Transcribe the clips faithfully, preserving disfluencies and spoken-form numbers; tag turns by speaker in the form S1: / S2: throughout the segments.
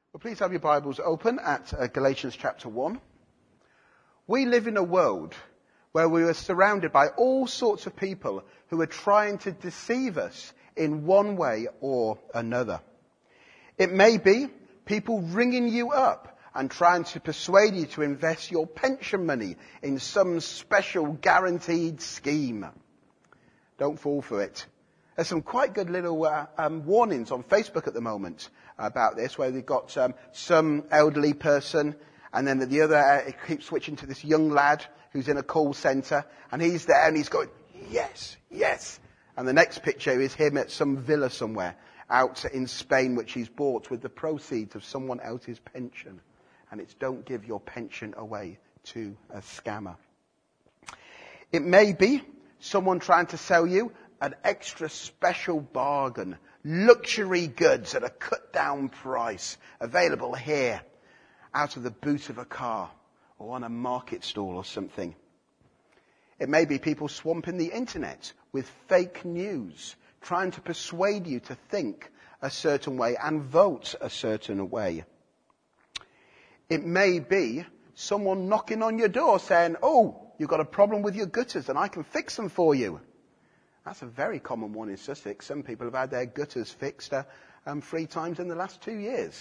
S1: Well, please have your Bibles open at uh, Galatians chapter one. We live in a world where we are surrounded by all sorts of people who are trying to deceive us in one way or another. It may be people ringing you up and trying to persuade you to invest your pension money in some special guaranteed scheme. Don't fall for it. There's some quite good little uh, um, warnings on Facebook at the moment about this, where they've got um, some elderly person, and then the other uh, it keeps switching to this young lad who's in a call centre, and he's there and he's going, yes, yes. And the next picture is him at some villa somewhere out in Spain, which he's bought with the proceeds of someone else's pension. And it's don't give your pension away to a scammer. It may be someone trying to sell you an extra special bargain, luxury goods at a cut down price, available here, out of the boot of a car or on a market stall or something. It may be people swamping the internet with fake news, trying to persuade you to think a certain way and vote a certain way. It may be someone knocking on your door saying, oh, you've got a problem with your gutters and I can fix them for you. That's a very common one in Sussex. Some people have had their gutters fixed uh, um, three times in the last two years.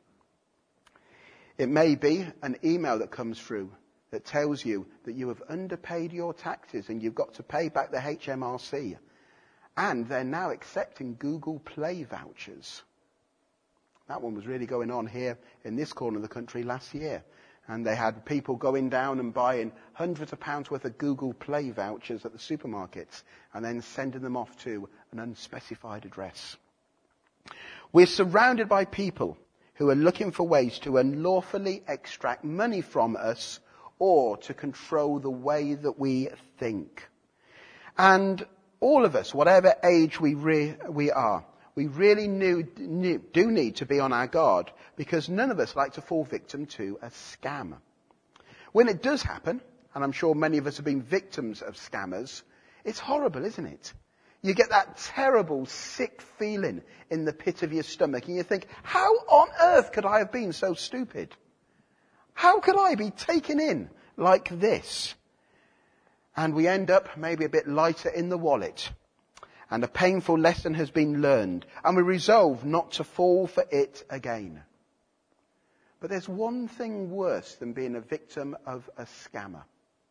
S1: It may be an email that comes through that tells you that you have underpaid your taxes and you've got to pay back the H M R C. And they're now accepting Google Play vouchers. That one was really going on here in this corner of the country last year. And they had people going down and buying hundreds of pounds worth of Google Play vouchers at the supermarkets and then sending them off to an unspecified address. We're surrounded by people who are looking for ways to unlawfully extract money from us or to control the way that we think. And all of us, whatever age we re- we are, we really knew, knew, do need to be on our guard, because none of us like to fall victim to a scam. When it does happen, and I'm sure many of us have been victims of scammers, it's horrible, isn't it? You get that terrible, sick feeling in the pit of your stomach, and you think, how on earth could I have been so stupid? How could I be taken in like this? And we end up maybe a bit lighter in the wallet. And a painful lesson has been learned, and we resolve not to fall for it again. But there's one thing worse than being a victim of a scammer.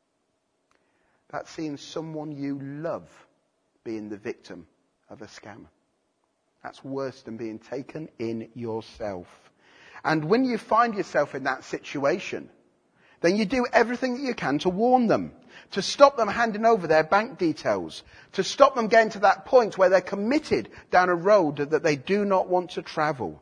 S1: That's seeing someone you love being the victim of a scammer. That's worse than being taken in yourself. And when you find yourself in that situation, then you do everything that you can to warn them, to stop them handing over their bank details, to stop them getting to that point where they're committed down a road that they do not want to travel.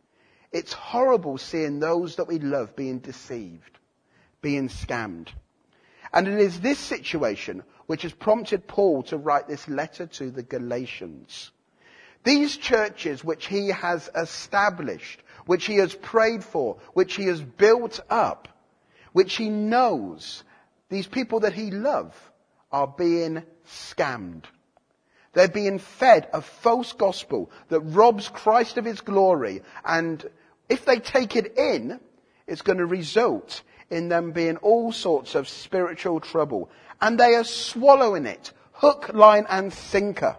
S1: It's horrible seeing those that we love being deceived, being scammed. And it is this situation which has prompted Paul to write this letter to the Galatians. These churches which he has established, which he has prayed for, which he has built up, which he knows, these people that he loves, are being scammed. They're being fed a false gospel that robs Christ of his glory. And if they take it in, it's going to result in them being all sorts of spiritual trouble. And they are swallowing it, hook, line and sinker.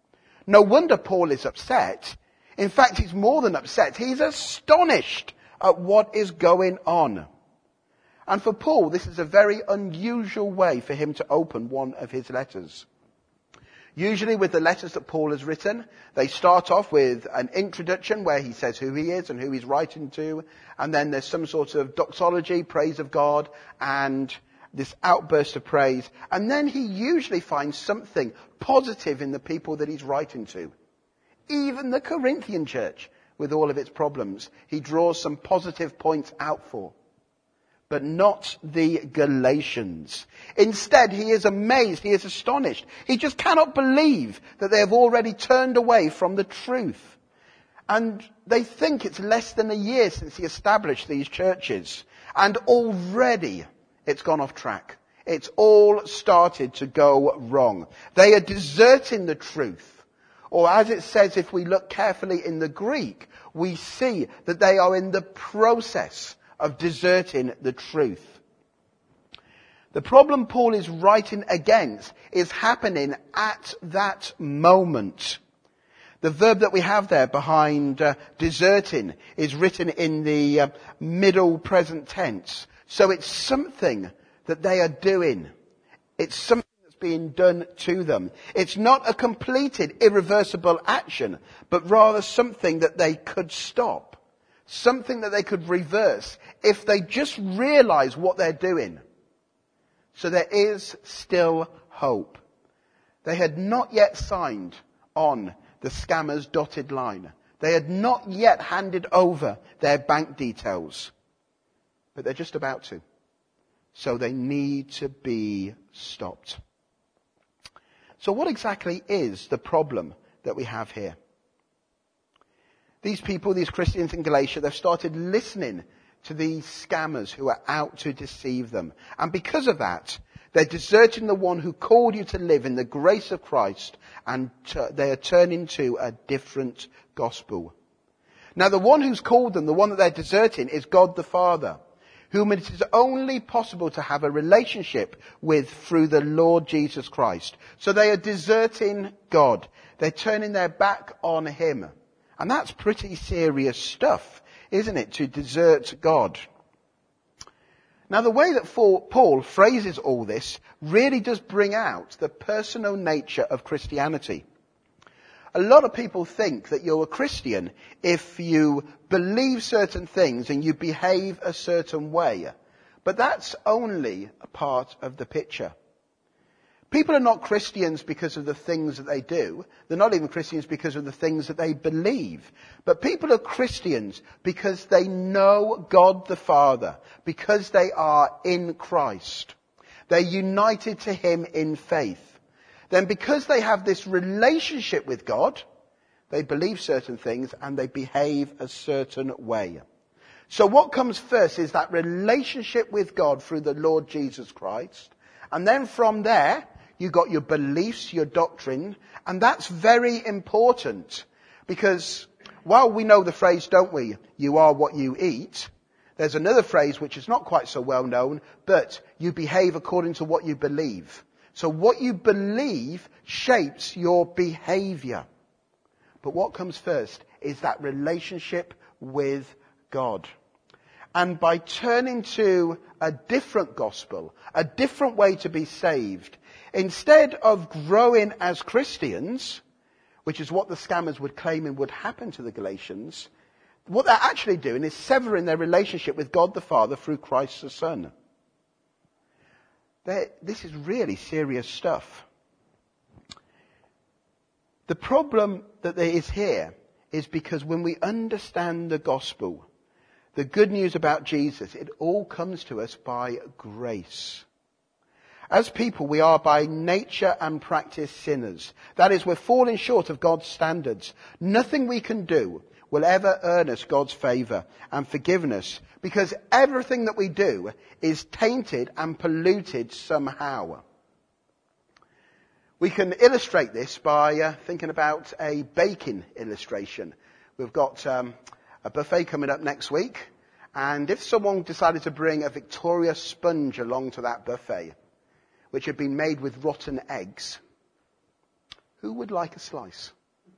S1: No wonder Paul is upset. In fact, he's more than upset. He's astonished at what is going on. And for Paul, this is a very unusual way for him to open one of his letters. Usually with the letters that Paul has written, they start off with an introduction where he says who he is and who he's writing to. And then there's some sort of doxology, praise of God, and this outburst of praise. And then he usually finds something positive in the people that he's writing to. Even the Corinthian church, with all of its problems, he draws some positive points out for. But not the Galatians. Instead, he is amazed, he is astonished. He just cannot believe that they have already turned away from the truth. And they think it's less than a year since he established these churches. And already it's gone off track. It's all started to go wrong. They are deserting the truth. Or as it says, if we look carefully in the Greek, we see that they are in the process of deserting the truth. The problem Paul is writing against is happening at that moment. The verb that we have there behind uh, deserting is written in the uh, middle present tense. So it's something that they are doing. It's something that's being done to them. It's not a completed, irreversible action, but rather something that they could stop. Something that they could reverse if they just realize what they're doing. So there is still hope. They had not yet signed on the scammer's dotted line. They had not yet handed over their bank details. But they're just about to. So they need to be stopped. So what exactly is the problem that we have here? These people, these Christians in Galatia, they've started listening to these scammers who are out to deceive them. And because of that, they're deserting the one who called you to live in the grace of Christ, and t- they are turning to a different gospel. Now the one who's called them, the one that they're deserting, is God the Father, whom it is only possible to have a relationship with through the Lord Jesus Christ. So they are deserting God. They're turning their back on Him. And that's pretty serious stuff, isn't it, to desert God? Now the way that Paul phrases all this really does bring out the personal nature of Christianity. A lot of people think that you're a Christian if you believe certain things and you behave a certain way. But that's only a part of the picture. People are not Christians because of the things that they do. They're not even Christians because of the things that they believe. But people are Christians because they know God the Father, because they are in Christ. They're united to Him in faith. Then because they have this relationship with God, they believe certain things and they behave a certain way. So what comes first is that relationship with God through the Lord Jesus Christ. And then from there, you got your beliefs, your doctrine, and that's very important. Because while we know the phrase, don't we, you are what you eat, there's another phrase which is not quite so well known, but you behave according to what you believe. So what you believe shapes your behavior. But what comes first is that relationship with God. And by turning to a different gospel, a different way to be saved, instead of growing as Christians, which is what the scammers would claim and would happen to the Galatians, what they're actually doing is severing their relationship with God the Father through Christ the Son. They're, this is really serious stuff. The problem that there is here is because when we understand the gospel, the good news about Jesus, it all comes to us by grace. As people, we are by nature and practice sinners. That is, we're falling short of God's standards. Nothing we can do will ever earn us God's favour and forgiveness, because everything that we do is tainted and polluted somehow. We can illustrate this by uh, thinking about a baking illustration. We've got um, a buffet coming up next week, and if someone decided to bring a Victoria sponge along to that buffet, which had been made with rotten eggs, who would like a slice?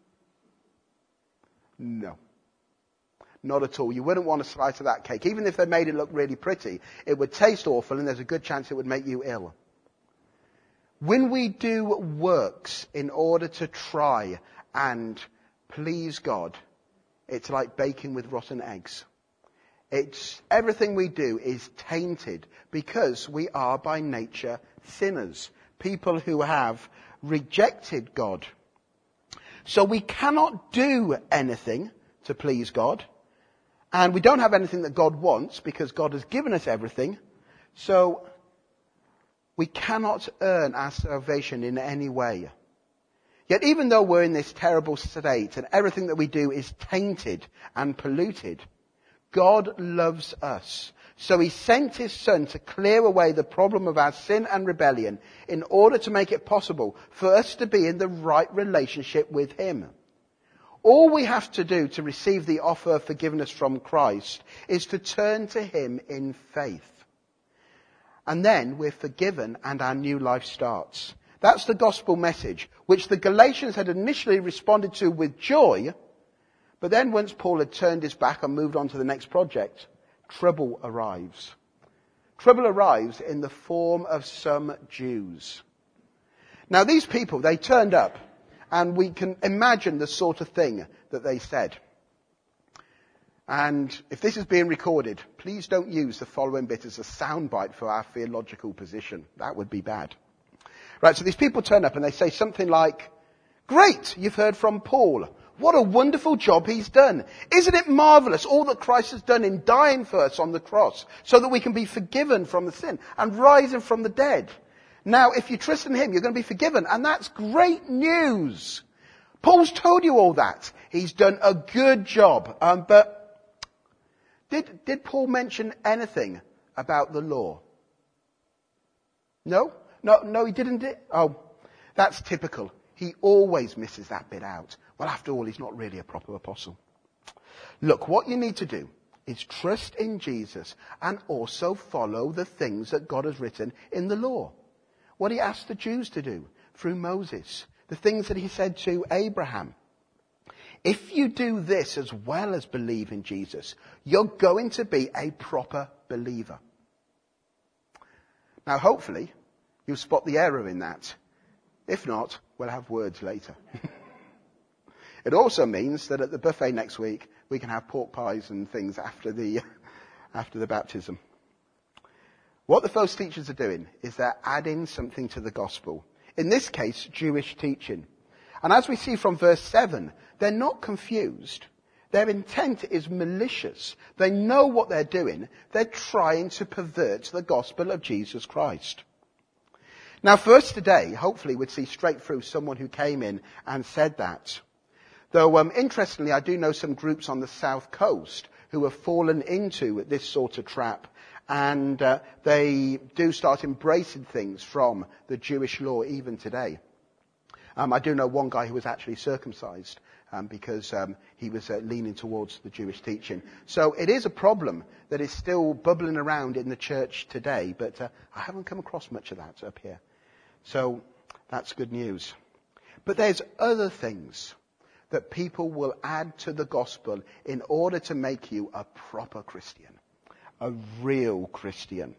S1: No. Not at all. You wouldn't want a slice of that cake. Even if they made it look really pretty, it would taste awful and there's a good chance it would make you ill. When we do works in order to try and please God, it's like baking with rotten eggs. It's everything we do is tainted because we are by nature sinners, people who have rejected God. So we cannot do anything to please God, and we don't have anything that God wants because God has given us everything. So we cannot earn our salvation in any way. Yet even though we're in this terrible state and everything that we do is tainted and polluted, God loves us. So he sent his son to clear away the problem of our sin and rebellion in order to make it possible for us to be in the right relationship with him. All we have to do to receive the offer of forgiveness from Christ is to turn to him in faith. And then we're forgiven and our new life starts. That's the gospel message, which the Galatians had initially responded to with joy. But then once Paul had turned his back and moved on to the next project, trouble arrives. Trouble arrives in the form of some Jews. Now these people, they turned up, and we can imagine the sort of thing that they said. And if this is being recorded, please don't use the following bit as a soundbite for our theological position. That would be bad. Right, so these people turn up and they say something like, "Great, you've heard from Paul. What a wonderful job he's done. Isn't it marvelous all that Christ has done in dying for us on the cross so that we can be forgiven from the sin and rising from the dead? Now, if you trust in him, you're going to be forgiven. And that's great news. Paul's told you all that. He's done a good job. Um, but did, did Paul mention anything about the law? No? No, no, he didn't. Oh, that's typical. He always misses that bit out. Well, after all, he's not really a proper apostle. Look, what you need to do is trust in Jesus and also follow the things that God has written in the law. What he asked the Jews to do through Moses. The things that he said to Abraham. If you do this as well as believe in Jesus, you're going to be a proper believer. Now, hopefully, you'll spot the error in that. If not, we'll have words later. It also means that at the buffet next week, we can have pork pies and things after the, after the baptism. What the false teachers are doing is they're adding something to the gospel. In this case, Jewish teaching. And as we see from verse seven, they're not confused. Their intent is malicious. They know what they're doing. They're trying to pervert the gospel of Jesus Christ. Now, for us today, hopefully we'd see straight through someone who came in and said that. Though, um, interestingly, I do know some groups on the south coast who have fallen into this sort of trap, and uh, they do start embracing things from the Jewish law even today. Um, I do know one guy who was actually circumcised um, because um, he was uh, leaning towards the Jewish teaching. So it is a problem that is still bubbling around in the church today, but uh, I haven't come across much of that up here. So that's good news. But there's other things that people will add to the gospel in order to make you a proper Christian, a real Christian.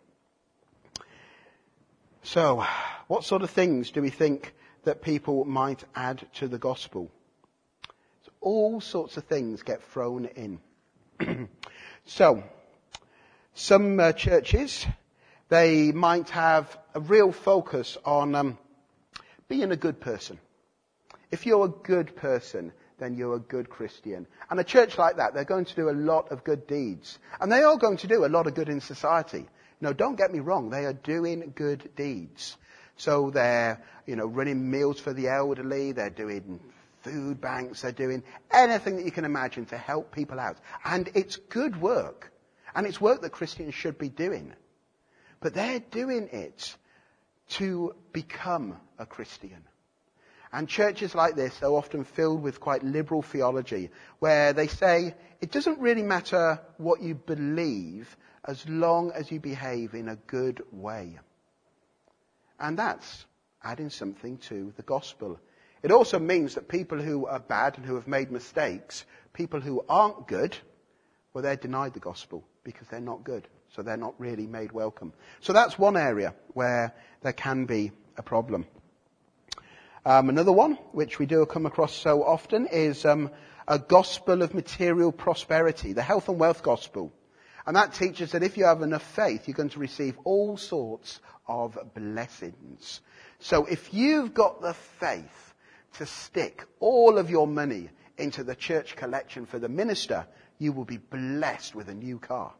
S1: So, what sort of things do we think that people might add to the gospel? So all sorts of things get thrown in. So, some uh, churches, they might have a real focus on um, being a good person. If you're a good person, then you're a good Christian. And a church like that, they're going to do a lot of good deeds. And they are going to do a lot of good in society. No, don't get me wrong, they are doing good deeds. So they're, you know, running meals for the elderly, they're doing food banks, they're doing anything that you can imagine to help people out. And it's good work. And it's work that Christians should be doing. But they're doing it to become a Christian. And churches like this are often filled with quite liberal theology, where they say it doesn't really matter what you believe as long as you behave in a good way. And that's adding something to the gospel. It also means that people who are bad and who have made mistakes, people who aren't good, well, they're denied the gospel because they're not good. So they're not really made welcome. So that's one area where there can be a problem. Um, another one, which we do come across so often, is um, a gospel of material prosperity, the health and wealth gospel. And that teaches that if you have enough faith, you're going to receive all sorts of blessings. So if you've got the faith to stick all of your money into the church collection for the minister, you will be blessed with a new car.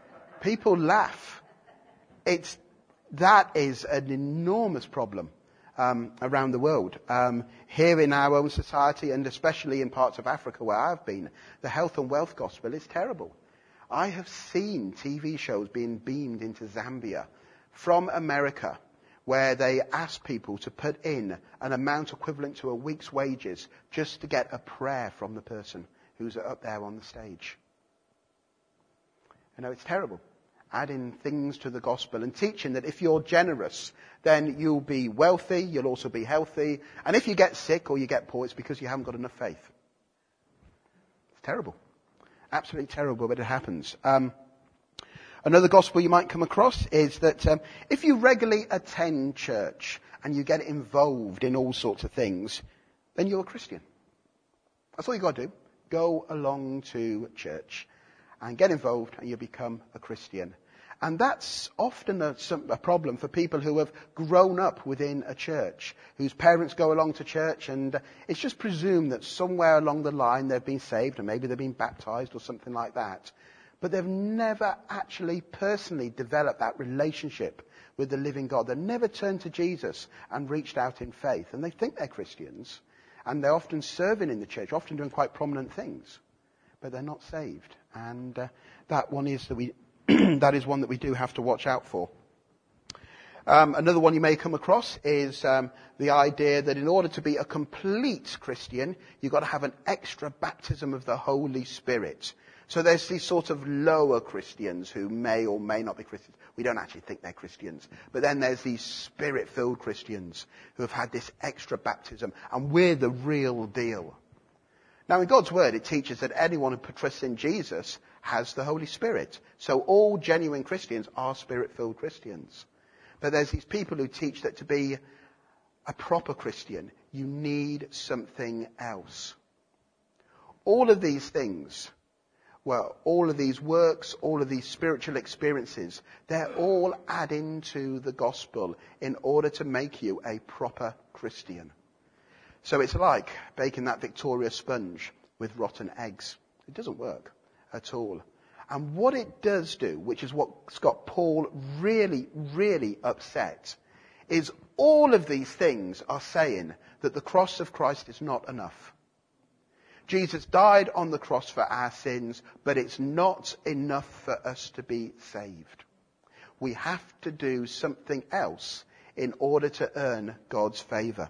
S1: People laugh. It's That is an enormous problem. um, around the world. Um, here in our own society, and especially in parts of Africa where I've been, the health and wealth gospel is terrible. I have seen T V shows being beamed into Zambia from America, where they ask people to put in an amount equivalent to a week's wages just to get a prayer from the person who's up there on the stage. You know, it's terrible. Adding things to the gospel and teaching that if you're generous, then you'll be wealthy, you'll also be healthy, and if you get sick or you get poor, it's because you haven't got enough faith. It's terrible. Absolutely terrible, but it happens. Um, another gospel you might come across is that um, if you regularly attend church and you get involved in all sorts of things, then you're a Christian. That's all you've got to do. Go along to church and get involved and you become a Christian. And that's often a, some, a problem for people who have grown up within a church, whose parents go along to church, and it's just presumed that somewhere along the line they've been saved, or maybe they've been baptized or something like that. But they've never actually personally developed that relationship with the living God. They've never turned to Jesus and reached out in faith. And they think they're Christians, and they're often serving in the church, often doing quite prominent things, but they're not saved. And uh, that one is that we that is one that we do have to watch out for. Um, another one you may come across is um, the idea that in order to be a complete Christian, you've got to have an extra baptism of the Holy Spirit. So there's these sort of lower Christians who may or may not be Christians. We don't actually think they're Christians. But then there's these Spirit-filled Christians who have had this extra baptism, and we're the real deal. Now, in God's Word, it teaches that anyone who trusts in Jesus has the Holy Spirit. So all genuine Christians are Spirit-filled Christians. But there's these people who teach that to be a proper Christian, you need something else. All of these things, well, all of these works, all of these spiritual experiences, they're all adding to the gospel in order to make you a proper Christian. So it's like baking that Victoria sponge with rotten eggs. It doesn't work at all. And what it does do, which is what's got Paul really, really upset, is all of these things are saying that the cross of Christ is not enough. Jesus died on the cross for our sins, but it's not enough for us to be saved. We have to do something else in order to earn God's favour.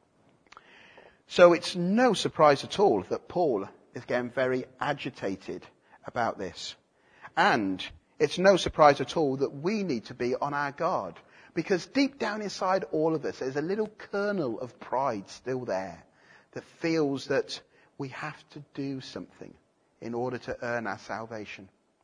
S1: So it's no surprise at all that Paul is getting very agitated about this. And it's no surprise at all that we need to be on our guard. Because deep down inside all of us, there's a little kernel of pride still there that feels that we have to do something in order to earn our salvation.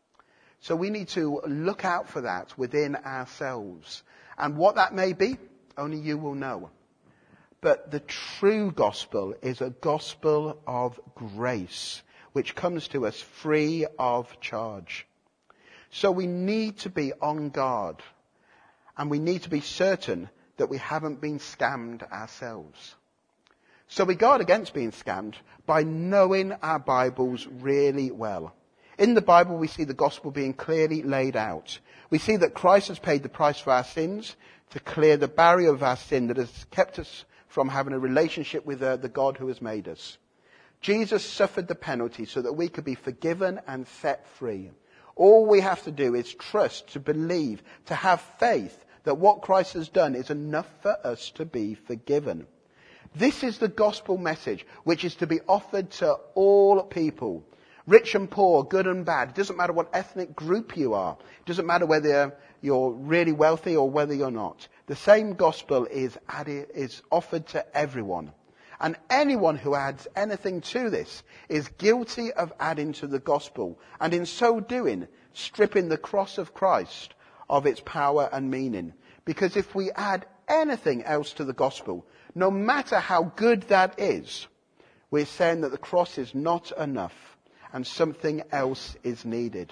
S1: So we need to look out for that within ourselves. And what that may be, only you will know. But the true gospel is a gospel of grace, which comes to us free of charge. So we need to be on guard, and we need to be certain that we haven't been scammed ourselves. So we guard against being scammed by knowing our Bibles really well. In the Bible, we see the gospel being clearly laid out. We see that Christ has paid the price for our sins to clear the barrier of our sin that has kept us from having a relationship with uh, the God who has made us. Jesus suffered the penalty so that we could be forgiven and set free. All we have to do is trust, to believe, to have faith that what Christ has done is enough for us to be forgiven. This is the gospel message, which is to be offered to all people. Rich and poor, good and bad. It doesn't matter what ethnic group you are. It doesn't matter whether you're really wealthy or whether you're not. The same gospel is added, is offered to everyone. And anyone who adds anything to this is guilty of adding to the gospel, and in so doing, stripping the cross of Christ of its power and meaning. Because if we add anything else to the gospel, no matter how good that is, we're saying that the cross is not enough and something else is needed.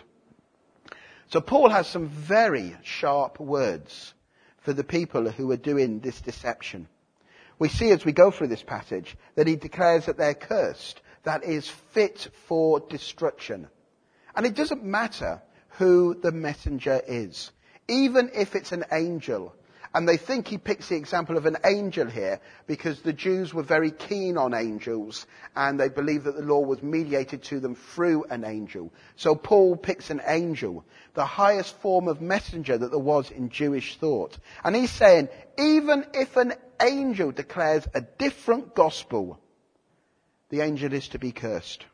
S1: So Paul has some very sharp words for the people who are doing this deception. We see as we go through this passage that he declares that they're cursed, that is fit for destruction. And it doesn't matter who the messenger is. Even if it's an angel, And they think he picks the example of an angel here because the Jews were very keen on angels and they believed that the law was mediated to them through an angel. So Paul picks an angel, the highest form of messenger that there was in Jewish thought. And he's saying, even if an angel declares a different gospel, the angel is to be cursed.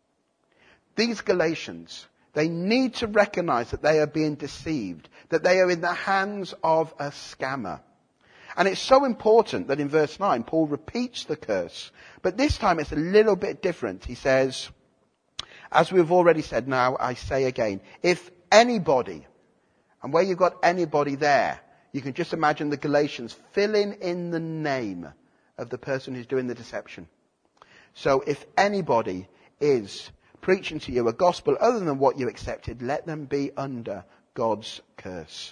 S1: These Galatians, they need to recognize that they are being deceived, that they are in the hands of a scammer. And it's so important that in verse nine, Paul repeats the curse. But this time it's a little bit different. He says, as we've already said, now I say again, if anybody, and where you've got anybody there, you can just imagine the Galatians filling in the name of the person who's doing the deception. So if anybody is preaching to you a gospel other than what you accepted, let them be under God's curse.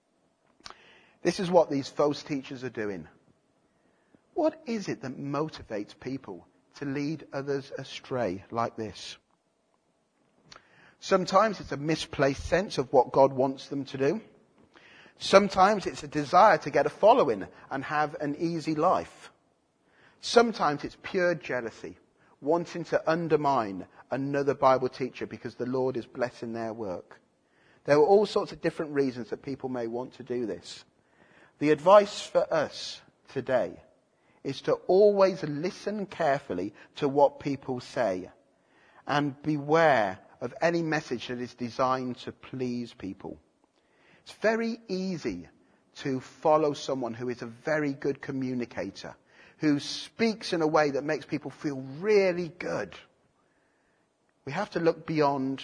S1: This is what these false teachers are doing. What is it that motivates people to lead others astray like this? Sometimes it's a misplaced sense of what God wants them to do. Sometimes it's a desire to get a following and have an easy life. Sometimes it's pure jealousy, wanting to undermine another Bible teacher because the Lord is blessing their work. There are all sorts of different reasons that people may want to do this. The advice for us today is to always listen carefully to what people say and beware of any message that is designed to please people. It's very easy to follow someone who is a very good communicator, who speaks in a way that makes people feel really good. We have to look beyond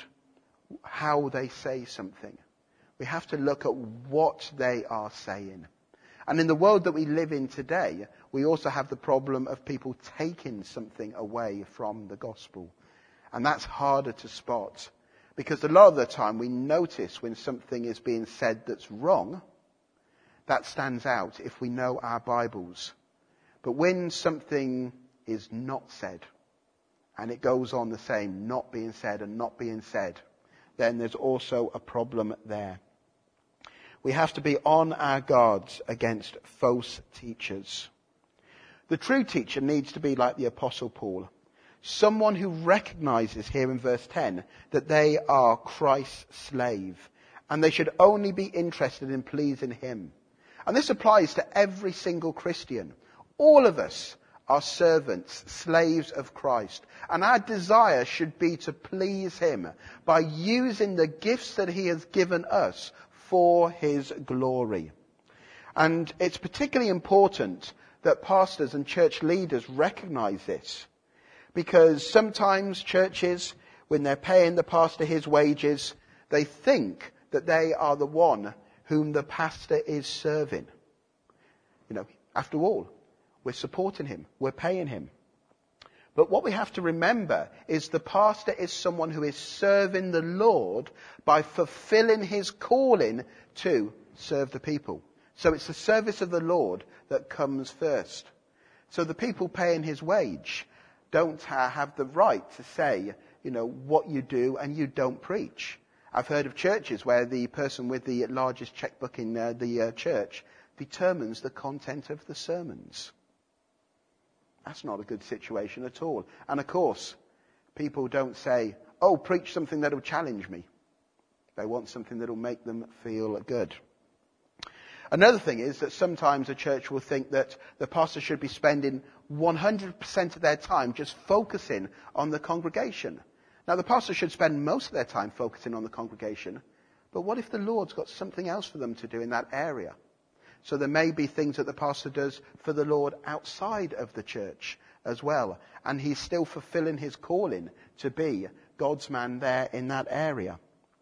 S1: how they say something. We have to look at what they are saying. And in the world that we live in today, we also have the problem of people taking something away from the gospel. And that's harder to spot. Because a lot of the time we notice when something is being said that's wrong, that stands out if we know our Bibles. But when something is not said, and it goes on the same, not being said and not being said, then there's also a problem there. We have to be on our guards against false teachers. The true teacher needs to be like the Apostle Paul. Someone who recognizes here in verse ten that they are Christ's slave and they should only be interested in pleasing him. And this applies to every single Christian. All of us are servants, slaves of Christ. And our desire should be to please him by using the gifts that he has given us for his glory. And it's particularly important that pastors and church leaders recognize this. Because sometimes churches, when they're paying the pastor his wages, they think that they are the one whom the pastor is serving. You know, after all, we're supporting him. We're paying him. But what we have to remember is the pastor is someone who is serving the Lord by fulfilling his calling to serve the people. So it's the service of the Lord that comes first. So the people paying his wage don't have the right to say, you know, what you do and you don't preach. I've heard of churches where the person with the largest checkbook in uh, the uh, church determines the content of the sermons. That's not a good situation at all. And of course, people don't say, oh, preach something that'll challenge me. They want something that'll make them feel good. Another thing is that sometimes a church will think that the pastor should be spending one hundred percent of their time just focusing on the congregation. Now, the pastor should spend most of their time focusing on the congregation, but what if the Lord's got something else for them to do in that area? So there may be things that the pastor does for the Lord outside of the church as well, and he's still fulfilling his calling to be God's man there in that area.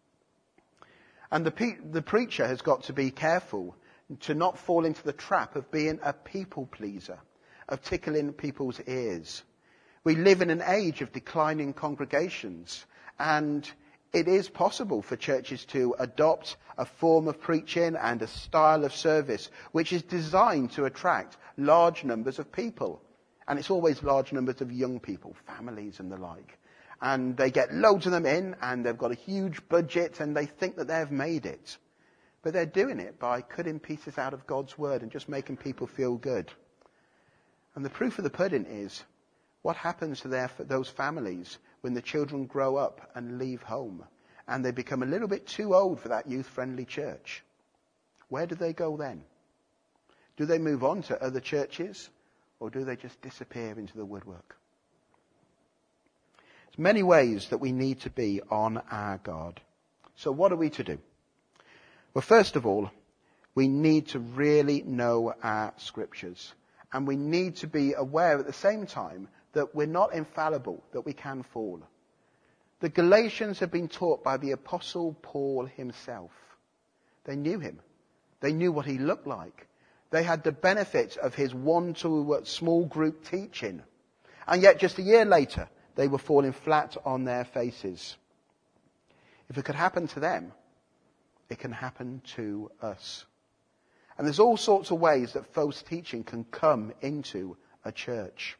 S1: And the, pe- the preacher has got to be careful to not fall into the trap of being a people pleaser, of tickling people's ears. We live in an age of declining congregations, and it is possible for churches to adopt a form of preaching and a style of service which is designed to attract large numbers of people. And it's always large numbers of young people, families and the like. And they get loads of them in, and they've got a huge budget, and they think that they've made it. But they're doing it by cutting pieces out of God's word and just making people feel good. And the proof of the pudding is what happens to their, those families when the children grow up and leave home and they become a little bit too old for that youth-friendly church. Where do they go then? Do they move on to other churches, or do they just disappear into the woodwork? There's many ways that we need to be on our guard. So what are we to do? Well, first of all, we need to really know our scriptures. And we need to be aware at the same time that we're not infallible, that we can fall. The Galatians have been taught by the Apostle Paul himself. They knew him. They knew what he looked like. They had the benefit of his one to small group teaching. And yet just a year later, they were falling flat on their faces. If it could happen to them, it can happen to us. And there's all sorts of ways that false teaching can come into a church.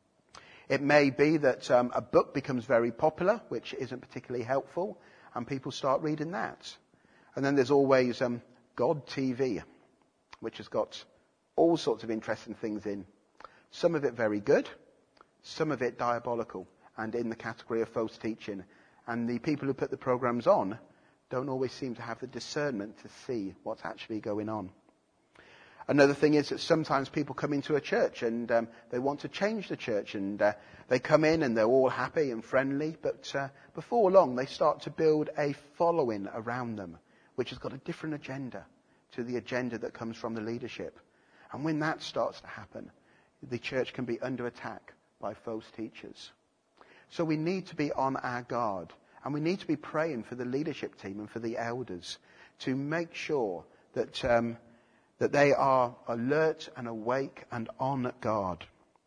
S1: It may be that um, a book becomes very popular, which isn't particularly helpful, and people start reading that. And then there's always um, God T V, which has got all sorts of interesting things in. Some of it very good, some of it diabolical, and in the category of false teaching. And the people who put the programs on don't always seem to have the discernment to see what's actually going on. Another thing is that sometimes people come into a church and um, they want to change the church, and uh, they come in and they're all happy and friendly, but uh, before long they start to build a following around them, which has got a different agenda to the agenda that comes from the leadership. And when that starts to happen, the church can be under attack by false teachers. So we need to be on our guard, and we need to be praying for the leadership team and for the elders to make sure that um, that they are alert and awake and on guard.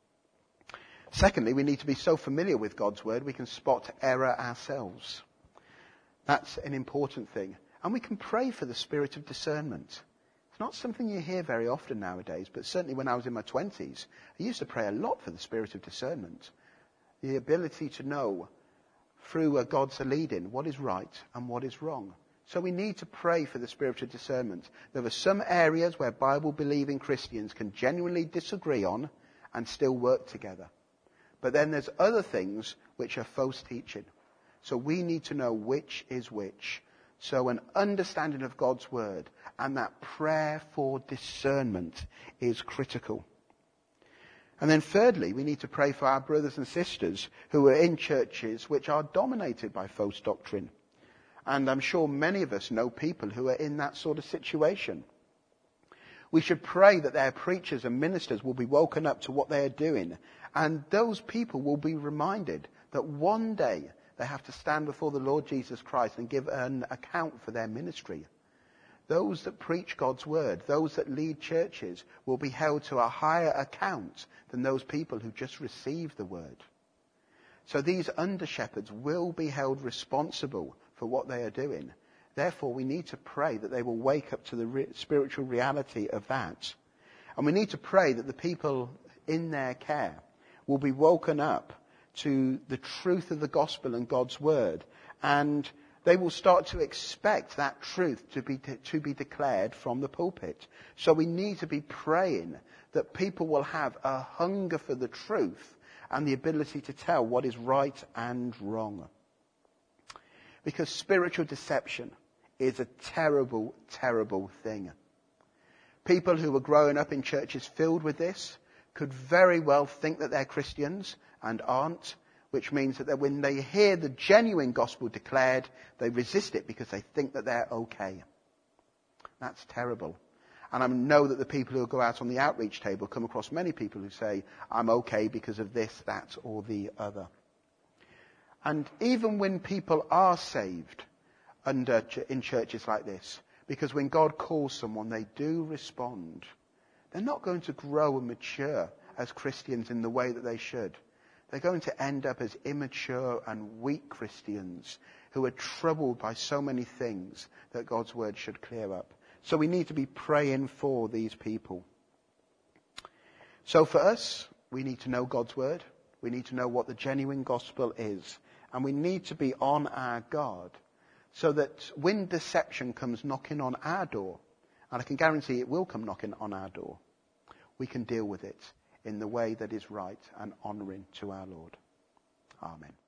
S1: Secondly, we need to be so familiar with God's word we can spot error ourselves. That's an important thing. And we can pray for the spirit of discernment. It's not something you hear very often nowadays, but certainly when I was in my twenties, I used to pray a lot for the spirit of discernment. The ability to know through uh, God's leading what is right and what is wrong. So we need to pray for the spirit of discernment. There are some areas where Bible-believing Christians can genuinely disagree on and still work together. But then there's other things which are false teaching. So we need to know which is which. So an understanding of God's word and that prayer for discernment is critical. And then thirdly, we need to pray for our brothers and sisters who are in churches which are dominated by false doctrine. And I'm sure many of us know people who are in that sort of situation. We should pray that their preachers and ministers will be woken up to what they are doing. And those people will be reminded that one day they have to stand before the Lord Jesus Christ and give an account for their ministry. Those that preach God's word, those that lead churches, will be held to a higher account than those people who just receive the word. So these under-shepherds will be held responsible for what they are doing. Therefore, we need to pray that they will wake up to the re- spiritual reality of that. And we need to pray that the people in their care will be woken up to the truth of the gospel and God's word. And they will start to expect that truth to be, de- to be declared from the pulpit. So we need to be praying that people will have a hunger for the truth and the ability to tell what is right and wrong. Because spiritual deception is a terrible, terrible thing. People who are growing up in churches filled with this could very well think that they're Christians and aren't, which means that when they hear the genuine gospel declared, they resist it because they think that they're okay. That's terrible. And I know that the people who go out on the outreach table come across many people who say, I'm okay because of this, that, or the other. And even when people are saved under, in churches like this, because when God calls someone, they do respond. They're not going to grow and mature as Christians in the way that they should. They're going to end up as immature and weak Christians who are troubled by so many things that God's word should clear up. So we need to be praying for these people. So for us, we need to know God's word. We need to know what the genuine gospel is. And we need to be on our guard so that when deception comes knocking on our door, and I can guarantee it will come knocking on our door, we can deal with it in the way that is right and honouring to our Lord. Amen.